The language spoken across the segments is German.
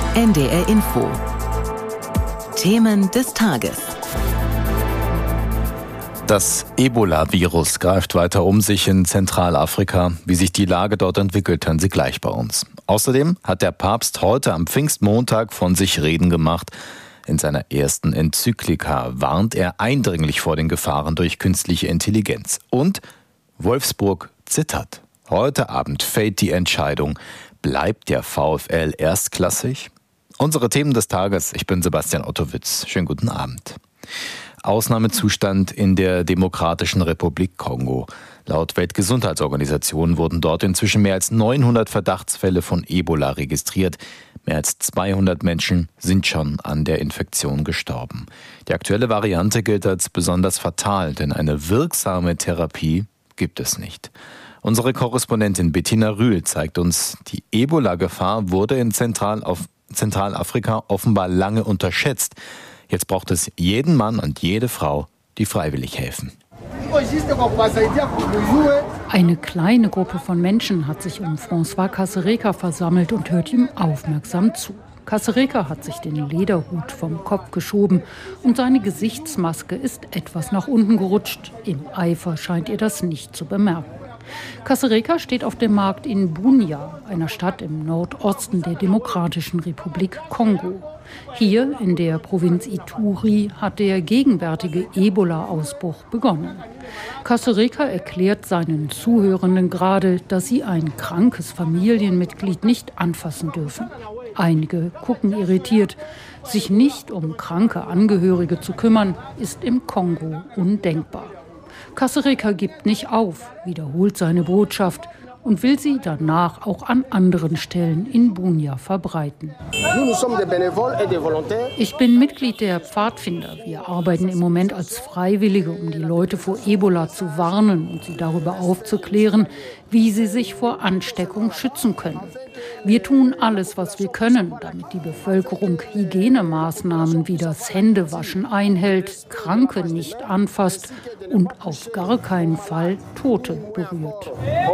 NDR Info. Themen des Tages. Das Ebola-Virus greift weiter um sich in Zentralafrika. Wie sich die Lage dort entwickelt, hören Sie gleich bei uns. Außerdem hat der Papst heute am Pfingstmontag von sich reden gemacht. In seiner ersten Enzyklika warnt er eindringlich vor den Gefahren durch künstliche Intelligenz. Und Wolfsburg zittert. Heute Abend fällt die Entscheidung. Bleibt der VfL erstklassig? Unsere Themen des Tages. Ich bin Sebastian Ottowitz. Schönen guten Abend. Ausnahmezustand in der Demokratischen Republik Kongo. Laut Weltgesundheitsorganisation wurden dort inzwischen mehr als 900 Verdachtsfälle von Ebola registriert. Mehr als 200 Menschen sind schon an der Infektion gestorben. Die aktuelle Variante gilt als besonders fatal, denn eine wirksame Therapie gibt es nicht. Unsere Korrespondentin Bettina Rühl zeigt uns, die Ebola-Gefahr wurde in Zentralafrika offenbar lange unterschätzt. Jetzt braucht es jeden Mann und jede Frau, die freiwillig helfen. Eine kleine Gruppe von Menschen hat sich um François Kasereka versammelt und hört ihm aufmerksam zu. Kasereka hat sich den Lederhut vom Kopf geschoben und seine Gesichtsmaske ist etwas nach unten gerutscht. Im Eifer scheint ihr das nicht zu bemerken. Kasereka steht auf dem Markt in Bunia, einer Stadt im Nordosten der Demokratischen Republik Kongo. Hier in der Provinz Ituri hat der gegenwärtige Ebola-Ausbruch begonnen. Kasereka erklärt seinen Zuhörenden gerade, dass sie ein krankes Familienmitglied nicht anfassen dürfen. Einige gucken irritiert. Sich nicht um kranke Angehörige zu kümmern, ist im Kongo undenkbar. Kasereka gibt nicht auf, wiederholt seine Botschaft und will sie danach auch an anderen Stellen in Bunia verbreiten. Ich bin Mitglied der Pfadfinder. Wir arbeiten im Moment als Freiwillige, um die Leute vor Ebola zu warnen und sie darüber aufzuklären, wie sie sich vor Ansteckung schützen können. Wir tun alles, was wir können, damit die Bevölkerung Hygienemaßnahmen wie das Händewaschen einhält, Kranke nicht anfasst und auf gar keinen Fall Tote berührt.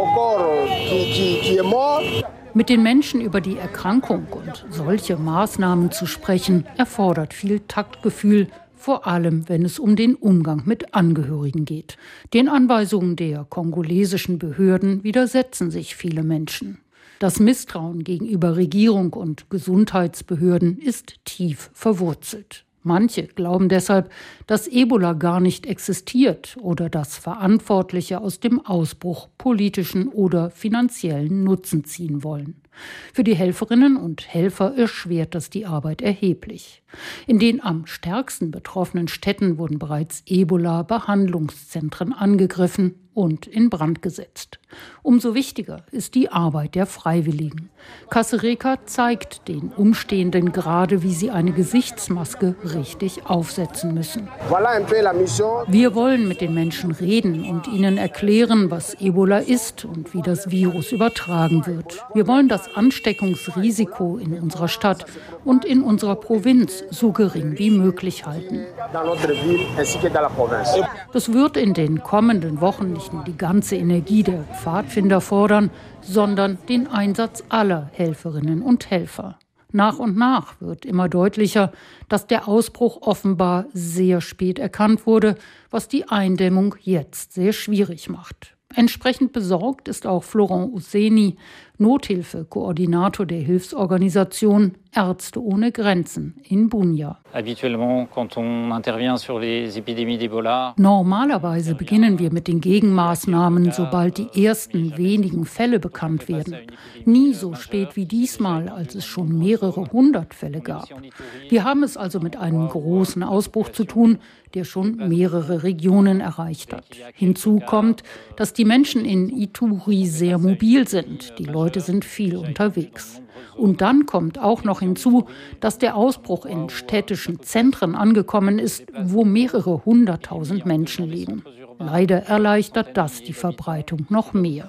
Mit den Menschen über die Erkrankung und solche Maßnahmen zu sprechen, erfordert viel Taktgefühl, vor allem wenn es um den Umgang mit Angehörigen geht. Den Anweisungen der kongolesischen Behörden widersetzen sich viele Menschen. Das Misstrauen gegenüber Regierung und Gesundheitsbehörden ist tief verwurzelt. Manche glauben deshalb, dass Ebola gar nicht existiert oder dass Verantwortliche aus dem Ausbruch politischen oder finanziellen Nutzen ziehen wollen. Für die Helferinnen und Helfer erschwert das die Arbeit erheblich. In den am stärksten betroffenen Städten wurden bereits Ebola-Behandlungszentren angegriffen und in Brand gesetzt. Umso wichtiger ist die Arbeit der Freiwilligen. Kasereka zeigt den Umstehenden gerade, wie sie eine Gesichtsmaske richtig aufsetzen müssen. Wir wollen mit den Menschen reden und ihnen erklären, was Ebola ist und wie das Virus übertragen wird. Wir wollen das Ansteckungsrisiko in unserer Stadt und in unserer Provinz so gering wie möglich halten. Das wird in den kommenden Wochen nicht nur die ganze Energie der Pfadfinder fordern, sondern den Einsatz aller Helferinnen und Helfer. Nach und nach wird immer deutlicher, dass der Ausbruch offenbar sehr spät erkannt wurde, was die Eindämmung jetzt sehr schwierig macht. Entsprechend besorgt ist auch Florent Ousseni, Nothilfekoordinator der Hilfsorganisation Ärzte ohne Grenzen in Bunia. Normalerweise beginnen wir mit den Gegenmaßnahmen, sobald die ersten wenigen Fälle bekannt werden. Nie so spät wie diesmal, als es schon mehrere hundert Fälle gab. Wir haben es also mit einem großen Ausbruch zu tun, der schon mehrere Regionen erreicht hat. Hinzu kommt, dass die Menschen in Ituri sehr mobil sind. Die Leute sind viel unterwegs. Und dann kommt auch noch hinzu, dass der Ausbruch in städtischen Zentren angekommen ist, wo mehrere hunderttausend Menschen leben. Leider erleichtert das die Verbreitung noch mehr.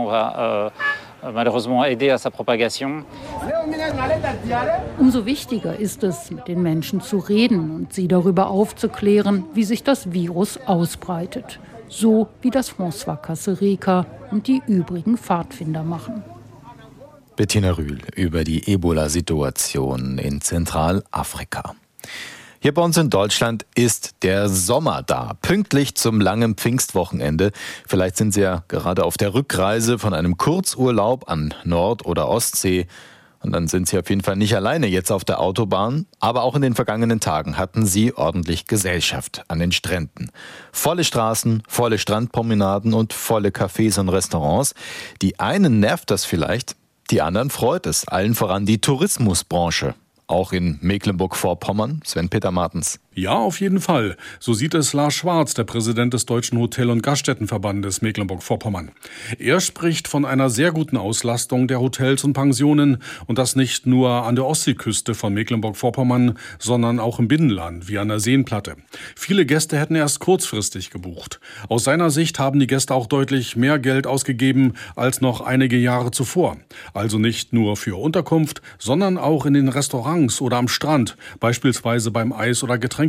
Umso wichtiger ist es, mit den Menschen zu reden und sie darüber aufzuklären, wie sich das Virus ausbreitet. So wie das François Kasereka und die übrigen Pfadfinder machen. Bettina Rühl über die Ebola-Situation in Zentralafrika. Hier bei uns in Deutschland ist der Sommer da, pünktlich zum langen Pfingstwochenende. Vielleicht sind Sie ja gerade auf der Rückreise von einem Kurzurlaub an Nord- oder Ostsee. Und dann sind Sie auf jeden Fall nicht alleine jetzt auf der Autobahn. Aber auch in den vergangenen Tagen hatten Sie ordentlich Gesellschaft an den Stränden. Volle Straßen, volle Strandpromenaden und volle Cafés und Restaurants. Die einen nervt das vielleicht, die anderen freut es. Allen voran die Tourismusbranche. Auch in Mecklenburg-Vorpommern, Sven-Peter Martens. Ja, auf jeden Fall. So sieht es Lars Schwarz, der Präsident des Deutschen Hotel- und Gaststättenverbandes Mecklenburg-Vorpommern. Er spricht von einer sehr guten Auslastung der Hotels und Pensionen und das nicht nur an der Ostseeküste von Mecklenburg-Vorpommern, sondern auch im Binnenland, wie an der Seenplatte. Viele Gäste hätten erst kurzfristig gebucht. Aus seiner Sicht haben die Gäste auch deutlich mehr Geld ausgegeben als noch einige Jahre zuvor. Also nicht nur für Unterkunft, sondern auch in den Restaurants oder am Strand, beispielsweise beim Eis- oder Getränkeverkäufer.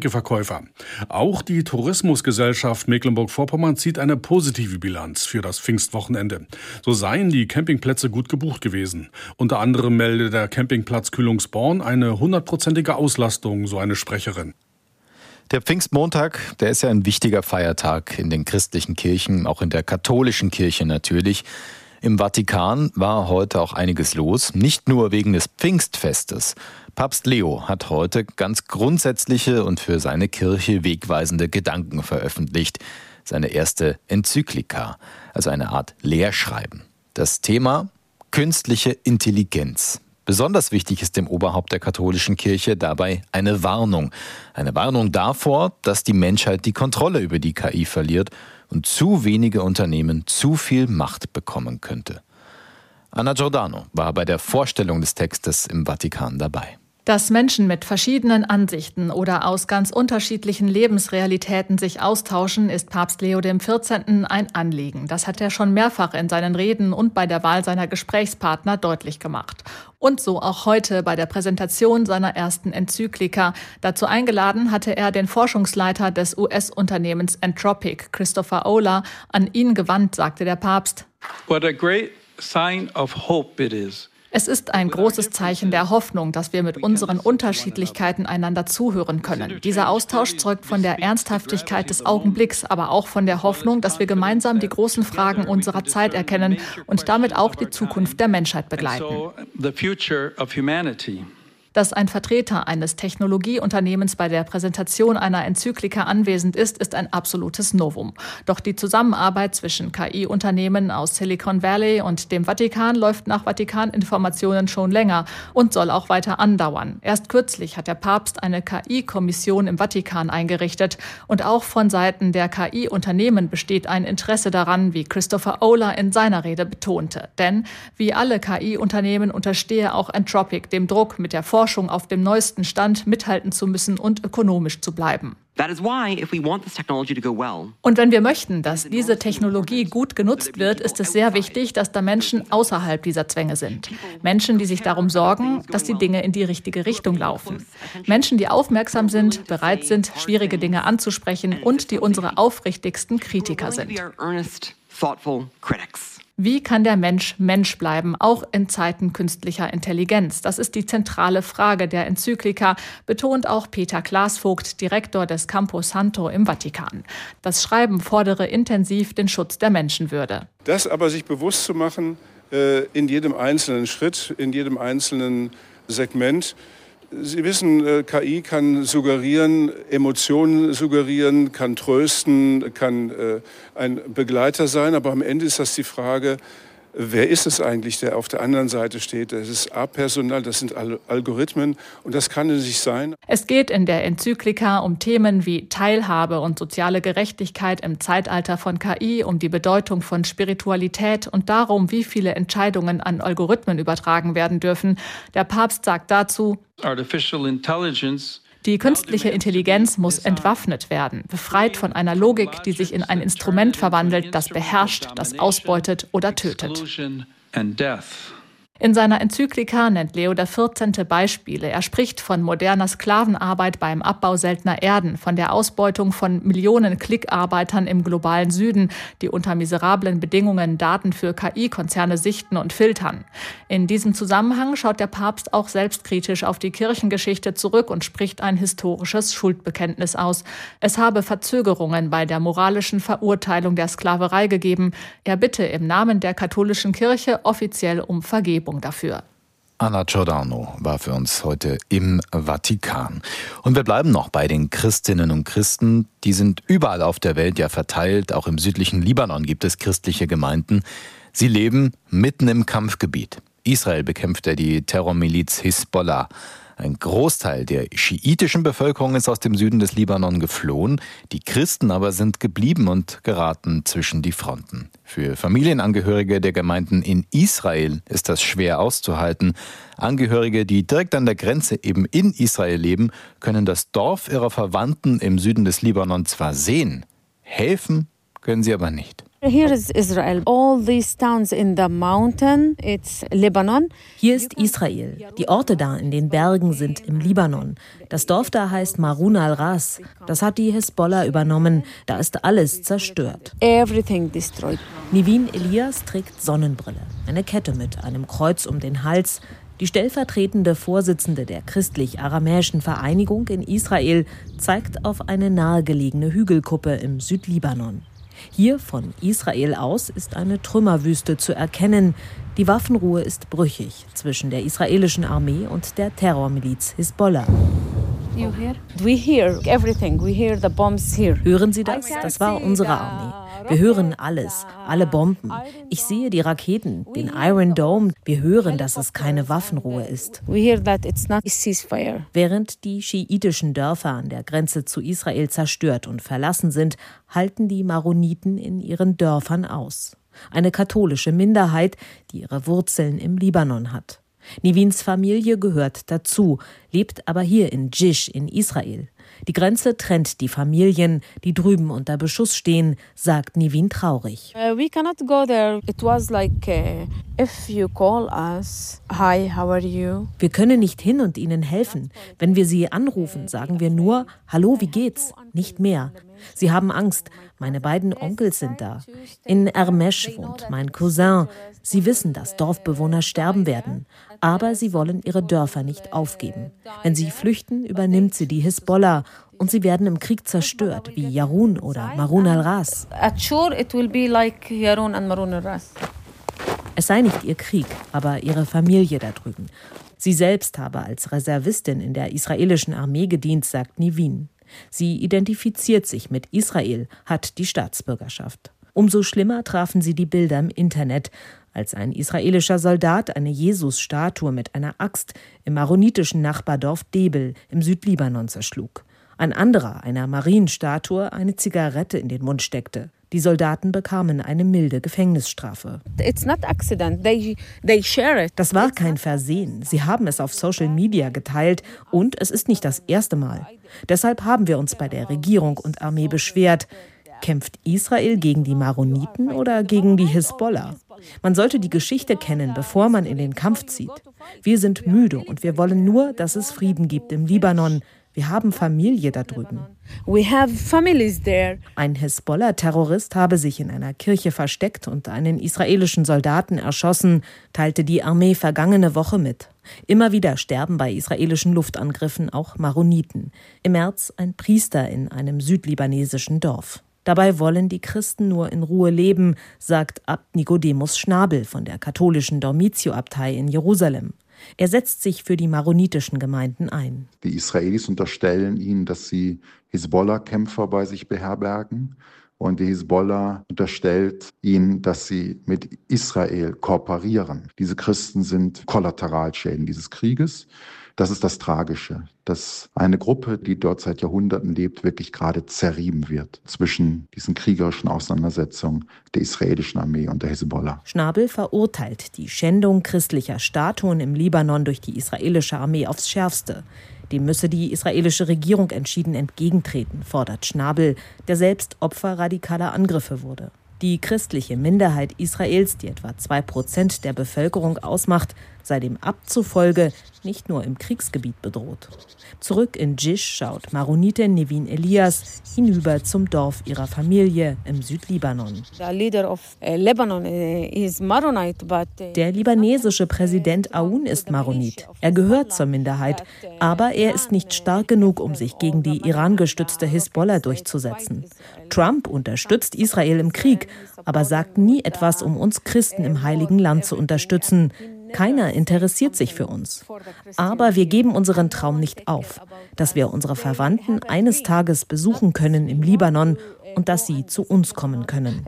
Auch die Tourismusgesellschaft Mecklenburg-Vorpommern zieht eine positive Bilanz für das Pfingstwochenende. So seien die Campingplätze gut gebucht gewesen. Unter anderem meldet der Campingplatz Kühlungsborn eine 100%ige Auslastung, so eine Sprecherin. Der Pfingstmontag, der ist ja ein wichtiger Feiertag in den christlichen Kirchen, auch in der katholischen Kirche natürlich. Im Vatikan war heute auch einiges los, nicht nur wegen des Pfingstfestes. Papst Leo hat heute ganz grundsätzliche und für seine Kirche wegweisende Gedanken veröffentlicht. Seine erste Enzyklika, also eine Art Lehrschreiben. Das Thema: künstliche Intelligenz. Besonders wichtig ist dem Oberhaupt der katholischen Kirche dabei eine Warnung. Eine Warnung davor, dass die Menschheit die Kontrolle über die KI verliert und zu wenige Unternehmen zu viel Macht bekommen könnte. Anna Giordano war bei der Vorstellung des Textes im Vatikan dabei. Dass Menschen mit verschiedenen Ansichten oder aus ganz unterschiedlichen Lebensrealitäten sich austauschen, ist Papst Leo XIV. Ein Anliegen. Das hat er schon mehrfach in seinen Reden und bei der Wahl seiner Gesprächspartner deutlich gemacht. Und so auch heute bei der Präsentation seiner ersten Enzyklika. Dazu eingeladen hatte er den Forschungsleiter des US-Unternehmens Anthropic, Christopher Olah. An ihn gewandt, sagte der Papst: What a great sign of hope it is. Es ist ein großes Zeichen der Hoffnung, dass wir mit unseren Unterschiedlichkeiten einander zuhören können. Dieser Austausch zeugt von der Ernsthaftigkeit des Augenblicks, aber auch von der Hoffnung, dass wir gemeinsam die großen Fragen unserer Zeit erkennen und damit auch die Zukunft der Menschheit begleiten. Dass ein Vertreter eines Technologieunternehmens bei der Präsentation einer Enzyklika anwesend ist, ist ein absolutes Novum. Doch die Zusammenarbeit zwischen KI-Unternehmen aus Silicon Valley und dem Vatikan läuft nach Vatikan-Informationen schon länger und soll auch weiter andauern. Erst kürzlich hat der Papst eine KI-Kommission im Vatikan eingerichtet. Und auch von Seiten der KI-Unternehmen besteht ein Interesse daran, wie Christopher Olah in seiner Rede betonte. Denn wie alle KI-Unternehmen unterstehe auch Anthropic dem Druck, mit der Forschung auf dem neuesten Stand mithalten zu müssen und ökonomisch zu bleiben. Und wenn wir möchten, dass diese Technologie gut genutzt wird, ist es sehr wichtig, dass da Menschen außerhalb dieser Zwänge sind. Menschen, die sich darum sorgen, dass die Dinge in die richtige Richtung laufen. Menschen, die aufmerksam sind, bereit sind, schwierige Dinge anzusprechen und die unsere aufrichtigsten Kritiker sind. Wie kann der Mensch Mensch bleiben, auch in Zeiten künstlicher Intelligenz? Das ist die zentrale Frage der Enzyklika, betont auch Peter Glasvogt, Direktor des Campo Santo im Vatikan. Das Schreiben fordere intensiv den Schutz der Menschenwürde. Das aber sich bewusst zu machen, in jedem einzelnen Schritt, in jedem einzelnen Segment. Sie wissen, KI kann suggerieren, Emotionen suggerieren, kann trösten, kann ein Begleiter sein. Aber am Ende ist das die Frage, wer ist es eigentlich, der auf der anderen Seite steht? Das ist apersonal, das sind Algorithmen und das kann es nicht sein. Es geht in der Enzyklika um Themen wie Teilhabe und soziale Gerechtigkeit im Zeitalter von KI, um die Bedeutung von Spiritualität und darum, wie viele Entscheidungen an Algorithmen übertragen werden dürfen. Der Papst sagt dazu: Die künstliche Intelligenz muss entwaffnet werden, befreit von einer Logik, die sich in ein Instrument verwandelt, das beherrscht, das ausbeutet oder tötet. In seiner Enzyklika nennt Leo XIV. Beispiele. Er spricht von moderner Sklavenarbeit beim Abbau seltener Erden, von der Ausbeutung von Millionen Klickarbeitern im globalen Süden, die unter miserablen Bedingungen Daten für KI-Konzerne sichten und filtern. In diesem Zusammenhang schaut der Papst auch selbstkritisch auf die Kirchengeschichte zurück und spricht ein historisches Schuldbekenntnis aus. Es habe Verzögerungen bei der moralischen Verurteilung der Sklaverei gegeben. Er bitte im Namen der katholischen Kirche offiziell um Vergebung dafür. Anna Giordano war für uns heute im Vatikan. Und wir bleiben noch bei den Christinnen und Christen. Die sind überall auf der Welt ja verteilt. Auch im südlichen Libanon gibt es christliche Gemeinden. Sie leben mitten im Kampfgebiet. Israel bekämpft ja die Terrormiliz Hisbollah. Ein Großteil der schiitischen Bevölkerung ist aus dem Süden des Libanon geflohen. Die Christen aber sind geblieben und geraten zwischen die Fronten. Für Familienangehörige der Gemeinden in Israel ist das schwer auszuhalten. Angehörige, die direkt an der Grenze eben in Israel leben, können das Dorf ihrer Verwandten im Süden des Libanon zwar sehen, helfen können sie aber nicht. Here is Israel. All these towns in the mountain, it's Lebanon. Hier ist Israel. Die Orte da in den Bergen sind im Libanon. Das Dorf da heißt Marun al-Ras. Das hat die Hisbollah übernommen. Da ist alles zerstört. Everything destroyed. Nivin Elias trägt Sonnenbrille, eine Kette mit einem Kreuz um den Hals. Die stellvertretende Vorsitzende der christlich-aramäischen Vereinigung in Israel zeigt auf eine nahegelegene Hügelkuppe im Südlibanon. Hier von Israel aus ist eine Trümmerwüste zu erkennen. Die Waffenruhe ist brüchig zwischen der israelischen Armee und der Terrormiliz Hisbollah. You hear? We hear everything. We hear the bombs here. Hören Sie das? Das war unsere Armee. Wir hören alles, alle Bomben. Ich sehe die Raketen, den Iron Dome. Wir hören, dass es keine Waffenruhe ist. We hear that it's not a ceasefire. Während die schiitischen Dörfer an der Grenze zu Israel zerstört und verlassen sind, halten die Maroniten in ihren Dörfern aus. Eine katholische Minderheit, die ihre Wurzeln im Libanon hat. Nivins Familie gehört dazu, lebt aber hier in Jish in Israel. Die Grenze trennt die Familien, die drüben unter Beschuss stehen, sagt Nivin traurig. We cannot go there. It was like if you call us, hi, how are you? Wir können nicht hin und ihnen helfen. Wenn wir sie anrufen, sagen wir nur, hallo, wie geht's? Nicht mehr. Sie haben Angst. Meine beiden Onkels sind da. In Ermesh wohnt mein Cousin. Sie wissen, dass Dorfbewohner sterben werden. Aber sie wollen ihre Dörfer nicht aufgeben. Wenn sie flüchten, übernimmt sie die Hisbollah. Und sie werden im Krieg zerstört, wie Yarun oder Marun al-Ras. Es sei nicht ihr Krieg, aber ihre Familie da drüben. Sie selbst habe als Reservistin in der israelischen Armee gedient, sagt Nivin. Sie identifiziert sich mit Israel, hat die Staatsbürgerschaft. Umso schlimmer trafen sie die Bilder im Internet, als ein israelischer Soldat eine Jesus-Statue mit einer Axt im maronitischen Nachbardorf Debel im Südlibanon zerschlug. Ein anderer einer Marienstatue eine Zigarette in den Mund steckte. Die Soldaten bekamen eine milde Gefängnisstrafe. Das war kein Versehen. Sie haben es auf Social Media geteilt und es ist nicht das erste Mal. Deshalb haben wir uns bei der Regierung und Armee beschwert. Kämpft Israel gegen die Maroniten oder gegen die Hisbollah? Man sollte die Geschichte kennen, bevor man in den Kampf zieht. Wir sind müde und wir wollen nur, dass es Frieden gibt im Libanon. Wir haben Familie da drüben. We have families there. Ein Hisbollah-Terrorist habe sich in einer Kirche versteckt und einen israelischen Soldaten erschossen, teilte die Armee vergangene Woche mit. Immer wieder sterben bei israelischen Luftangriffen auch Maroniten. Im März ein Priester in einem südlibanesischen Dorf. Dabei wollen die Christen nur in Ruhe leben, sagt Abt Nicodemus Schnabel von der katholischen Dormitio-Abtei in Jerusalem. Er setzt sich für die maronitischen Gemeinden ein. Die Israelis unterstellen ihnen, dass sie Hisbollah-Kämpfer bei sich beherbergen. Und die Hisbollah unterstellt ihnen, dass sie mit Israel kooperieren. Diese Christen sind Kollateralschäden dieses Krieges. Das ist das Tragische, dass eine Gruppe, die dort seit Jahrhunderten lebt, wirklich gerade zerrieben wird zwischen diesen kriegerischen Auseinandersetzungen der israelischen Armee und der Hisbollah. Schnabel verurteilt die Schändung christlicher Statuen im Libanon durch die israelische Armee aufs Schärfste. Dem müsse die israelische Regierung entschieden entgegentreten, fordert Schnabel, der selbst Opfer radikaler Angriffe wurde. Die christliche Minderheit Israels, die etwa 2% der Bevölkerung ausmacht, sei dem Abt zufolge nicht nur im Kriegsgebiet bedroht. Zurück in Jish schaut Maronitin Nevin Elias hinüber zum Dorf ihrer Familie im Südlibanon. Der libanesische Präsident Aoun ist Maronit. Er gehört zur Minderheit, aber er ist nicht stark genug, um sich gegen die Iran-gestützte Hisbollah durchzusetzen. Trump unterstützt Israel im Krieg, aber sagt nie etwas, um uns Christen im Heiligen Land zu unterstützen. Keiner interessiert sich für uns. Aber wir geben unseren Traum nicht auf, dass wir unsere Verwandten eines Tages besuchen können im Libanon und dass sie zu uns kommen können.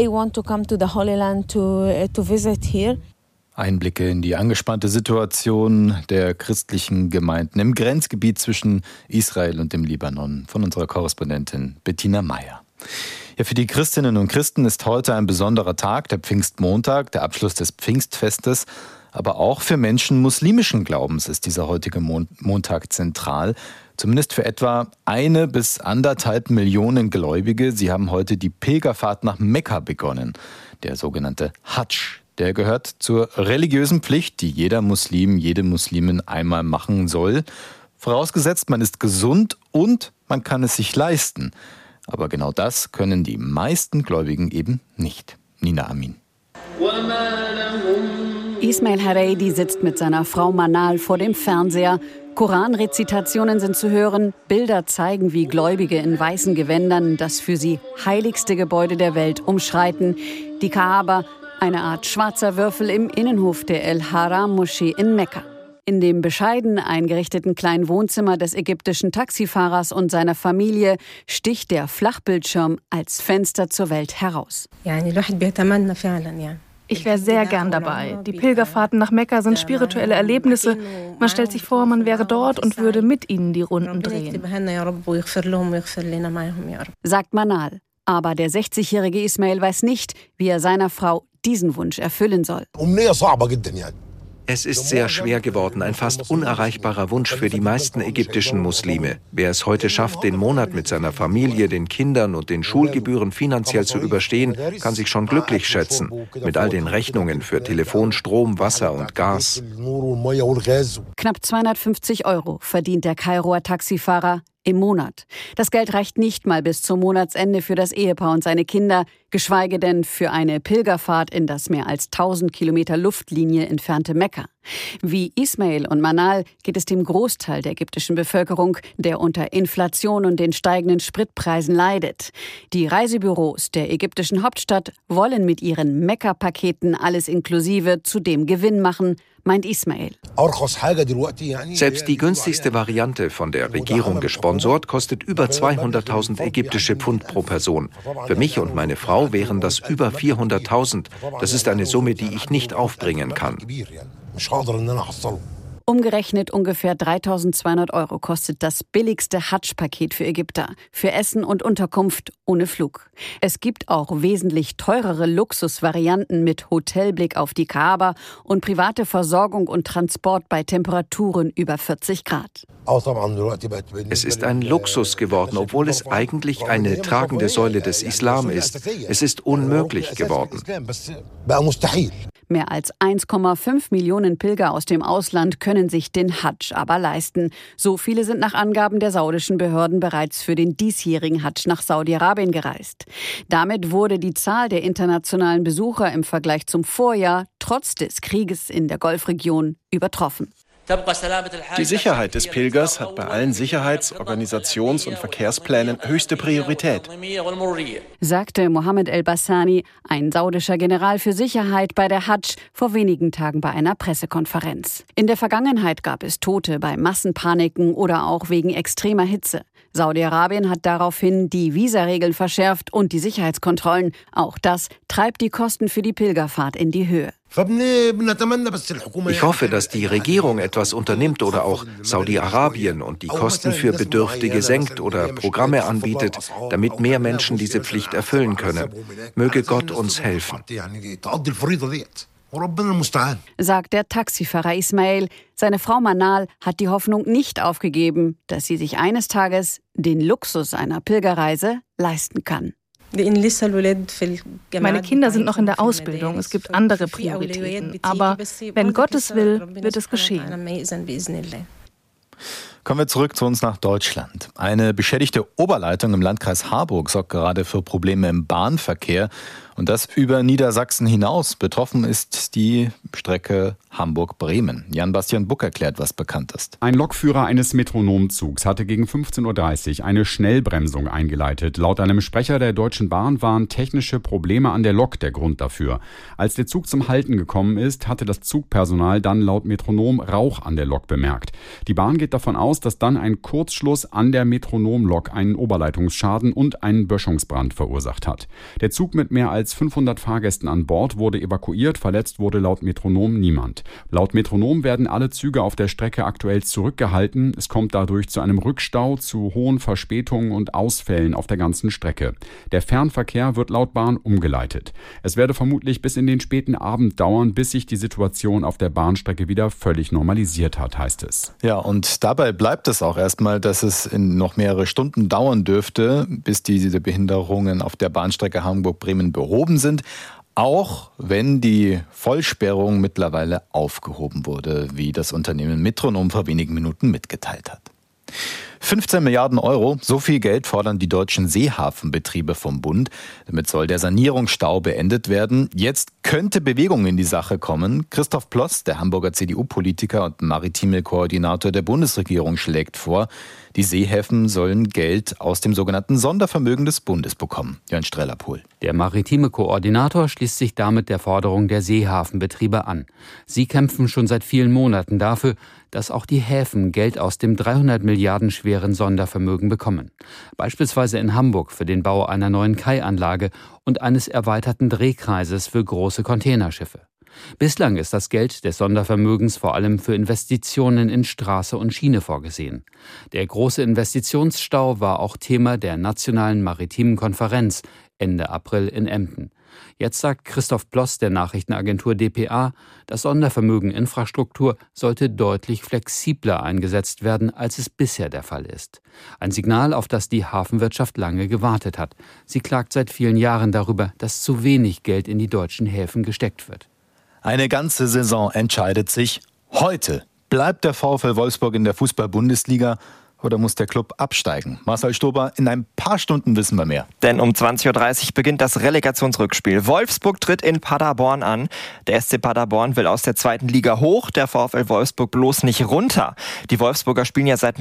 Einblicke in die angespannte Situation der christlichen Gemeinden im Grenzgebiet zwischen Israel und dem Libanon von unserer Korrespondentin Bettina Meyer. Ja, für die Christinnen und Christen ist heute ein besonderer Tag, der Pfingstmontag, der Abschluss des Pfingstfestes. Aber auch für Menschen muslimischen Glaubens ist dieser heutige Montag zentral. Zumindest für etwa 1 bis 1,5 Millionen Gläubige. Sie haben heute die Pilgerfahrt nach Mekka begonnen. Der sogenannte Hadsch. Der gehört zur religiösen Pflicht, die jeder Muslim, jede Muslimin einmal machen soll. Vorausgesetzt, man ist gesund und man kann es sich leisten. Aber genau das können die meisten Gläubigen eben nicht. Nina Amin. Ismail Hareidi sitzt mit seiner Frau Manal vor dem Fernseher. Koranrezitationen sind zu hören. Bilder zeigen, wie Gläubige in weißen Gewändern das für sie heiligste Gebäude der Welt umschreiten. Die Kaaba, eine Art schwarzer Würfel im Innenhof der El-Haram-Moschee in Mekka. In dem bescheiden eingerichteten kleinen Wohnzimmer des ägyptischen Taxifahrers und seiner Familie sticht der Flachbildschirm als Fenster zur Welt heraus. Ich wäre sehr gern dabei. Die Pilgerfahrten nach Mekka sind spirituelle Erlebnisse. Man stellt sich vor, man wäre dort und würde mit ihnen die Runden drehen. Sagt Manal. Aber der 60-jährige Ismail weiß nicht, wie er seiner Frau diesen Wunsch erfüllen soll. Es ist sehr schwer geworden, ein fast unerreichbarer Wunsch für die meisten ägyptischen Muslime. Wer es heute schafft, den Monat mit seiner Familie, den Kindern und den Schulgebühren finanziell zu überstehen, kann sich schon glücklich schätzen. Mit all den Rechnungen für Telefon, Strom, Wasser und Gas. Knapp 250 € verdient der Kairoer Taxifahrer im Monat. Das Geld reicht nicht mal bis zum Monatsende für das Ehepaar und seine Kinder, geschweige denn für eine Pilgerfahrt in das mehr als 1000 Kilometer Luftlinie entfernte Mekka. Wie Ismail und Manal geht es dem Großteil der ägyptischen Bevölkerung, der unter Inflation und den steigenden Spritpreisen leidet. Die Reisebüros der ägyptischen Hauptstadt wollen mit ihren Mekka-Paketen alles inklusive zudem Gewinn machen, meint Ismail. Selbst die günstigste Variante, von der Regierung gesponsort, kostet über 200.000 ägyptische Pfund pro Person. Für mich und meine Frau wären das über 400.000. Das ist eine Summe, die ich nicht aufbringen kann. Umgerechnet ungefähr 3.200 € kostet das billigste Hadsch-Paket für Ägypter. Für Essen und Unterkunft ohne Flug. Es gibt auch wesentlich teurere Luxusvarianten mit Hotelblick auf die Kaaba und private Versorgung und Transport bei Temperaturen über 40 Grad. Es ist ein Luxus geworden, obwohl es eigentlich eine tragende Säule des Islam ist. Es ist unmöglich geworden. Mehr als 1,5 Millionen Pilger aus dem Ausland können sich den Hadsch aber leisten. So viele sind nach Angaben der saudischen Behörden bereits für den diesjährigen Hadsch nach Saudi-Arabien gereist. Damit wurde die Zahl der internationalen Besucher im Vergleich zum Vorjahr trotz des Krieges in der Golfregion übertroffen. Die Sicherheit des Pilgers hat bei allen Sicherheits-, Organisations- und Verkehrsplänen höchste Priorität, sagte Mohammed El-Bassani, ein saudischer General für Sicherheit bei der Hadsch, vor wenigen Tagen bei einer Pressekonferenz. In der Vergangenheit gab es Tote bei Massenpaniken oder auch wegen extremer Hitze. Saudi-Arabien hat daraufhin die Visaregeln verschärft und die Sicherheitskontrollen. Auch das treibt die Kosten für die Pilgerfahrt in die Höhe. Ich hoffe, dass die Regierung etwas unternimmt oder auch Saudi-Arabien und die Kosten für Bedürftige senkt oder Programme anbietet, damit mehr Menschen diese Pflicht erfüllen können. Möge Gott uns helfen, sagt der Taxifahrer Ismail. Seine Frau Manal hat die Hoffnung nicht aufgegeben, dass sie sich eines Tages den Luxus einer Pilgerreise leisten kann. Meine Kinder sind noch in der Ausbildung. Es gibt andere Prioritäten. Aber wenn Gott es will, wird es geschehen. Kommen wir zurück zu uns nach Deutschland. Eine beschädigte Oberleitung im Landkreis Harburg sorgt gerade für Probleme im Bahnverkehr. Und das über Niedersachsen hinaus. Betroffen ist die Strecke Hamburg-Bremen. Jan-Bastian Buck erklärt, was bekannt ist. Ein Lokführer eines Metronomzugs hatte gegen 15.30 Uhr eine Schnellbremsung eingeleitet. Laut einem Sprecher der Deutschen Bahn waren technische Probleme an der Lok der Grund dafür. Als der Zug zum Halten gekommen ist, hatte das Zugpersonal dann laut Metronom Rauch an der Lok bemerkt. Die Bahn geht davon aus, dass dann ein Kurzschluss an der Metronomlok einen Oberleitungsschaden und einen Böschungsbrand verursacht hat. Der Zug mit mehr als 500 Fahrgästen an Bord wurde evakuiert, verletzt wurde laut Metronom niemand. Laut Metronom werden alle Züge auf der Strecke aktuell zurückgehalten. Es kommt dadurch zu einem Rückstau, zu hohen Verspätungen und Ausfällen auf der ganzen Strecke. Der Fernverkehr wird laut Bahn umgeleitet. Es werde vermutlich bis in den späten Abend dauern, bis sich die Situation auf der Bahnstrecke wieder völlig normalisiert hat, heißt es. Ja, und dabei bleibt es auch erstmal, dass es noch mehrere Stunden dauern dürfte, bis diese Behinderungen auf der Bahnstrecke Hamburg-Bremen behoben sind, auch wenn die Vollsperrung mittlerweile aufgehoben wurde, wie das Unternehmen Metronom vor wenigen Minuten mitgeteilt hat. 15 Milliarden Euro, so viel Geld fordern die deutschen Seehafenbetriebe vom Bund. Damit soll der Sanierungsstau beendet werden. Jetzt könnte Bewegung in die Sache kommen. Christoph Ploss, der Hamburger CDU-Politiker und maritime Koordinator der Bundesregierung, schlägt vor, die Seehäfen sollen Geld aus dem sogenannten Sondervermögen des Bundes bekommen. Jörn Streller-Pohl. Der maritime Koordinator schließt sich damit der Forderung der Seehafenbetriebe an. Sie kämpfen schon seit vielen Monaten dafür, dass auch die Häfen Geld aus dem 300 Milliarden schweren Sondervermögen bekommen. Beispielsweise in Hamburg für den Bau einer neuen Kaianlage und eines erweiterten Drehkreises für große Containerschiffe. Bislang ist das Geld des Sondervermögens vor allem für Investitionen in Straße und Schiene vorgesehen. Der große Investitionsstau war auch Thema der Nationalen Maritimen Konferenz Ende April in Emden. Jetzt sagt Christoph Ploss der Nachrichtenagentur dpa, das Sondervermögen Infrastruktur sollte deutlich flexibler eingesetzt werden, als es bisher der Fall ist. Ein Signal, auf das die Hafenwirtschaft lange gewartet hat. Sie klagt seit vielen Jahren darüber, dass zu wenig Geld in die deutschen Häfen gesteckt wird. Eine ganze Saison entscheidet sich heute. Bleibt der VfL Wolfsburg in der Fußball-Bundesliga oder muss der Club absteigen? Marcel Stober, in ein paar Stunden wissen wir mehr. Denn um 20.30 Uhr beginnt das Relegationsrückspiel. Wolfsburg tritt in Paderborn an. Der SC Paderborn will aus der zweiten Liga hoch, der VfL Wolfsburg bloß nicht runter. Die Wolfsburger spielen ja seit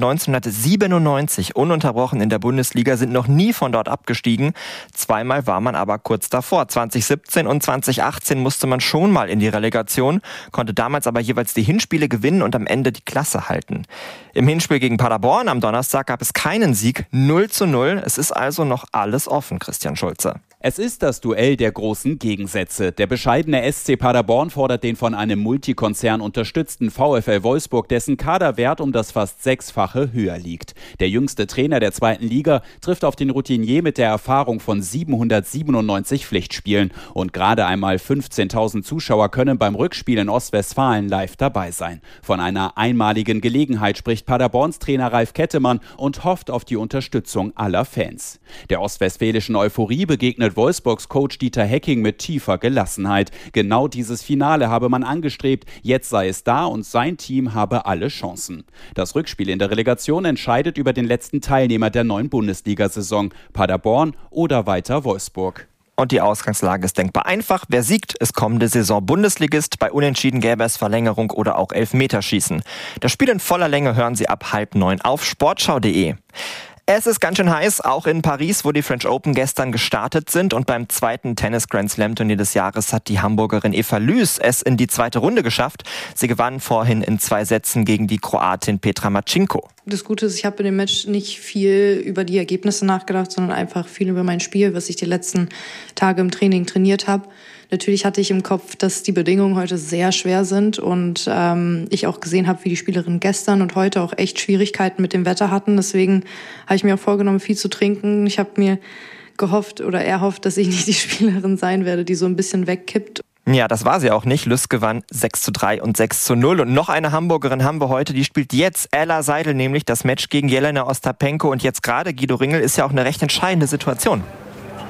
1997 ununterbrochen in der Bundesliga, sind noch nie von dort abgestiegen. Zweimal war man aber kurz davor. 2017 und 2018 musste man schon mal in die Relegation, konnte damals aber jeweils die Hinspiele gewinnen und am Ende die Klasse halten. Im Hinspiel gegen Paderborn am Donnerstag gab es keinen Sieg, 0:0. Es ist also noch alles offen, Christian Schulze. Es ist das Duell der großen Gegensätze. Der bescheidene SC Paderborn fordert den von einem Multikonzern unterstützten VfL Wolfsburg, dessen Kaderwert um das fast 6-fache höher liegt. Der jüngste Trainer der zweiten Liga trifft auf den Routinier mit der Erfahrung von 797 Pflichtspielen. Und gerade einmal 15.000 Zuschauer können beim Rückspiel in Ostwestfalen live dabei sein. Von einer einmaligen Gelegenheit spricht Paderborns Trainer Ralf Kettemann und hofft auf die Unterstützung aller Fans. Der ostwestfälischen Euphorie begegnet Wolfsburgs Coach Dieter Hecking mit tiefer Gelassenheit. Genau dieses Finale habe man angestrebt, jetzt sei es da und sein Team habe alle Chancen. Das Rückspiel in der Relegation entscheidet über den letzten Teilnehmer der neuen Bundesliga-Saison, Paderborn oder weiter Wolfsburg. Und die Ausgangslage ist denkbar einfach. Wer siegt, ist kommende Saison Bundesligist. Bei Unentschieden gäbe es Verlängerung oder auch Elfmeterschießen. Das Spiel in voller Länge hören Sie ab 8:30 auf sportschau.de. Es ist ganz schön heiß, auch in Paris, wo die French Open gestern gestartet sind. Und beim zweiten Tennis-Grand-Slam-Turnier des Jahres hat die Hamburgerin Eva Lüß es in die zweite Runde geschafft. Sie gewann vorhin in 2 Sätzen gegen die Kroatin Petra Marcinko. Das Gute ist, ich habe in dem Match nicht viel über die Ergebnisse nachgedacht, sondern einfach viel über mein Spiel, was ich die letzten Tage im Training trainiert habe. Natürlich hatte ich im Kopf, dass die Bedingungen heute sehr schwer sind und ich auch gesehen habe, wie die Spielerinnen gestern und heute auch echt Schwierigkeiten mit dem Wetter hatten. Deswegen habe ich mir auch vorgenommen, viel zu trinken. Ich habe mir gehofft oder erhofft, dass ich nicht die Spielerin sein werde, die so ein bisschen wegkippt. Ja, das war sie auch nicht. Lüß gewann 6:3 und 6:0. Und noch eine Hamburgerin haben wir heute, die spielt jetzt Ella Seidel, nämlich das Match gegen Jelena Ostapenko. Und jetzt gerade Guido Ringel ist ja auch eine recht entscheidende Situation.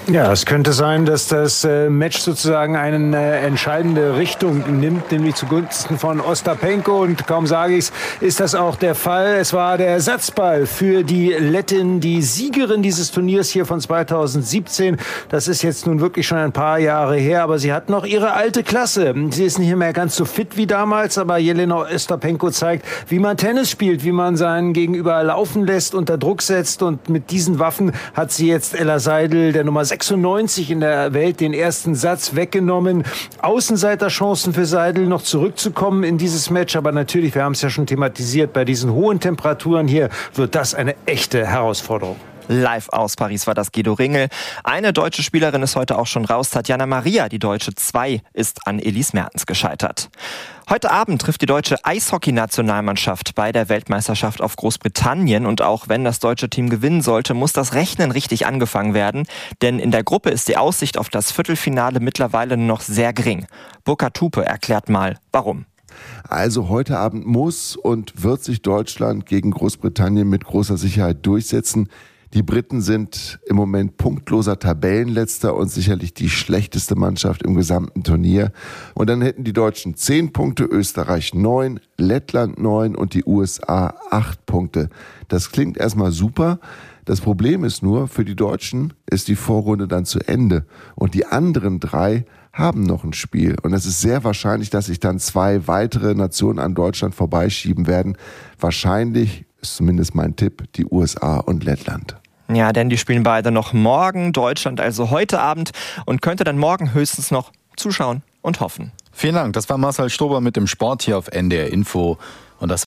Ja, es könnte sein, dass das Match sozusagen eine entscheidende Richtung nimmt, nämlich zugunsten von Ostapenko. Und kaum sage ich es, ist das auch der Fall. Es war der Ersatzball für die Lettin, die Siegerin dieses Turniers hier von 2017. Das ist jetzt nun wirklich schon ein paar Jahre her, aber sie hat noch ihre alte Klasse. Sie ist nicht mehr ganz so fit wie damals, aber Jelena Ostapenko zeigt, wie man Tennis spielt, wie man seinen Gegenüber laufen lässt, unter Druck setzt. Und mit diesen Waffen hat sie jetzt Ella Seidel, der Nummer 96 in der Welt, den ersten Satz weggenommen. Außenseiterchancen für Seidel, noch zurückzukommen in dieses Match. Aber natürlich, wir haben es ja schon thematisiert, bei diesen hohen Temperaturen hier wird das eine echte Herausforderung. Live aus Paris war das Guido Ringel. Eine deutsche Spielerin ist heute auch schon raus. Tatjana Maria, die deutsche 2, ist an Elise Mertens gescheitert. Heute Abend trifft die deutsche Eishockey-Nationalmannschaft bei der Weltmeisterschaft auf Großbritannien. Und auch wenn das deutsche Team gewinnen sollte, muss das Rechnen richtig angefangen werden. Denn in der Gruppe ist die Aussicht auf das Viertelfinale mittlerweile nur noch sehr gering. Burkhard Tupe erklärt mal, warum. Also heute Abend muss und wird sich Deutschland gegen Großbritannien mit großer Sicherheit durchsetzen. Die Briten sind im Moment punktloser Tabellenletzter und sicherlich die schlechteste Mannschaft im gesamten Turnier. Und dann hätten die Deutschen 10 Punkte, Österreich 9, Lettland 9 und die USA 8 Punkte. Das klingt erstmal super. Das Problem ist nur, für die Deutschen ist die Vorrunde dann zu Ende. Und die anderen 3 haben noch ein Spiel. Und es ist sehr wahrscheinlich, dass sich dann 2 weitere Nationen an Deutschland vorbeischieben werden. Wahrscheinlich, ist zumindest mein Tipp, die USA und Lettland. Ja, denn die spielen beide noch morgen, Deutschland also heute Abend und könnte dann morgen höchstens noch zuschauen und hoffen. Vielen Dank, das war Marcel Stober mit dem Sport hier auf NDR Info. Und das